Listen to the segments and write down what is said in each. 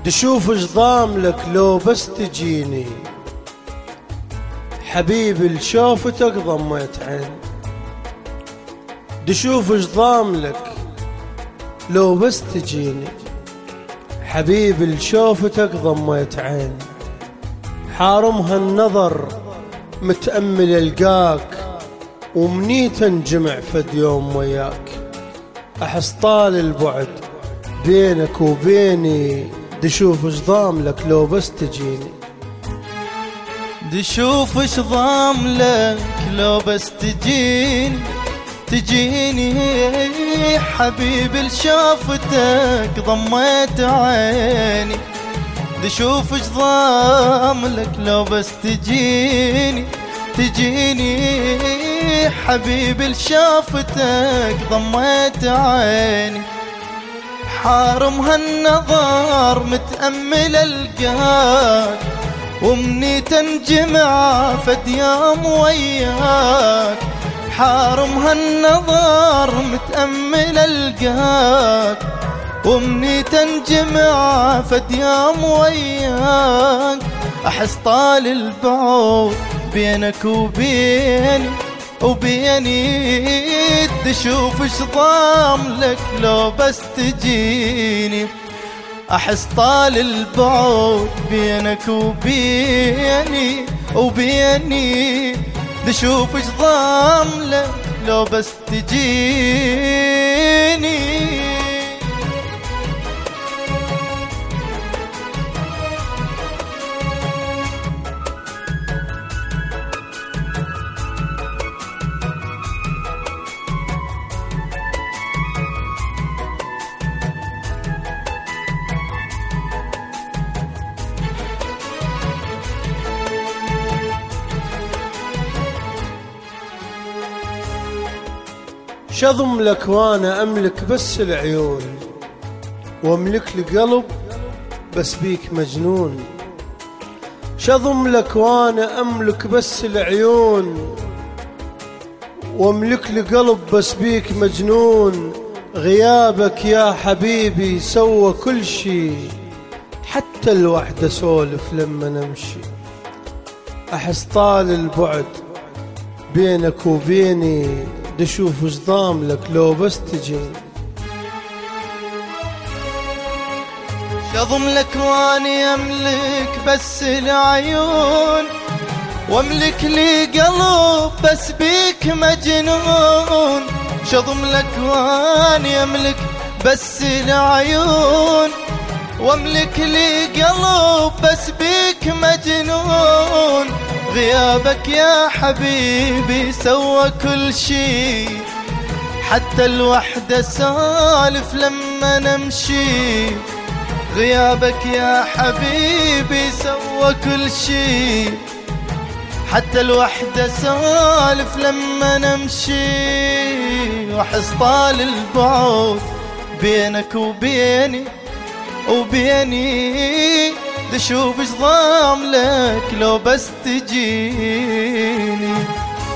دشوف ايش ضاملك لو بس تجيني، حبيبي لشوفتك ضميت عين. دشوف ايش ضاملك لو بس تجيني، حبيبي لشوفتك ضميت عين. حارمها النظر متأمل القاك، ومنيت انجمع فد يوم وياك. احس طال البعد بينك وبيني، دشوف ايش ضاملك لو بس تجيني. دشوف ايش ضاملك لو بس تجيني، تجيني حبيبي لشوفتك ضميت عيني. دشوف ايش ضاملك لو بس تجيني، تجيني حبيبي لشوفتك ضميت عيني. حارم هالنظر متأمل القاك، ومني تنجمع فد يوم وياك. حارم هالنظر متأمل القاك، ومني تنجمع فد يوم وياك. أحس طال البعد بينك وبيني، تشوف ايش ضاملك لو بس تجيني. أحس طال البعد بينك وبيني تشوف ايش ضاملك لو بس تجيني. شضم لك وانا املك بس العيون، واملك القلب بس بيك مجنون. شضم لك وانا املك بس العيون، واملك القلب بس بيك مجنون. غيابك يا حبيبي سوى كل شي، حتى الوحدة سولف لما نمشي. احس طال البعد بينك وبيني، دشوف ايش ضاملك لو بس تجيني. شضم لك واني املك بس العيون، واملك لي قلب بس بيك مجنون. شضم لك واني املك بس العيون، واملك لي قلب بس بيك مجنون. غيابك يا حبيبي سوى كل شي، حتى الوحدة سالف لما نمشي. غيابك يا حبيبي سوى كل شي، حتى الوحدة سالف لما نمشي. وأحس طال البعد بينك وبيني دشوف ايش ضاملك لو بس تجيني.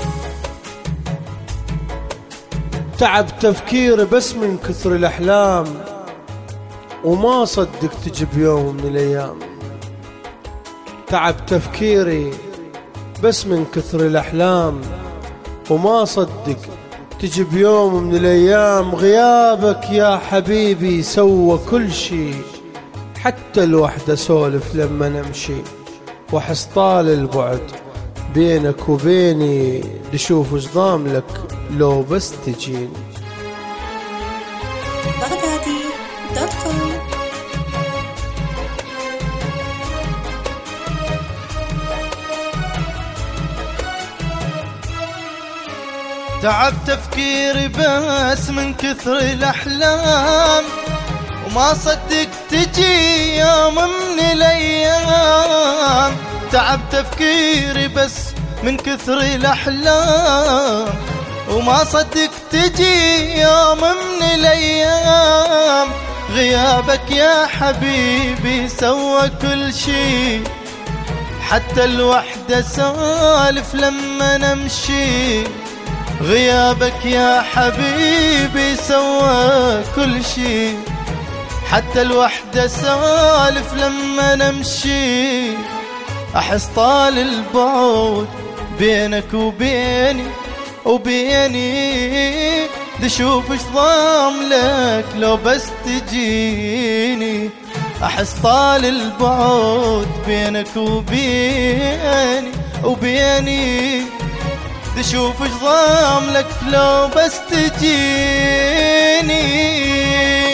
تعب تفكيري بس من كثر الأحلام، وما صدق تجي بيوم من الأيام. تعب تفكيري بس من كثر الأحلام، وما صدق تجي بيوم من الأيام. غيابك يا حبيبي سوى كل شي، حتى الوحدة سولف لما نمشي. وأحس طال البعد بينك وبيني، دشوف ايش ضاملك لو بس تجيني. بغدادي.com. تعب تفكيري بس من كثر الأحلام، وما صدق تجي يوم من الأيام. تعب تفكيري بس من كثر الأحلام، وما صدق تجي يوم من الأيام. غيابك يا حبيبي سوى كل شي، حتى الوحدة سالف لما نمشي. غيابك يا حبيبي سوى كل شي، حتى الوحدة سالف لما نمشي، أحس طال البعد بينك وبيني دشوف ايش ضاملك لو بس تجيني. أحس طال البعد بينك وبيني دشوف ايش ضاملك لو بس تجيني.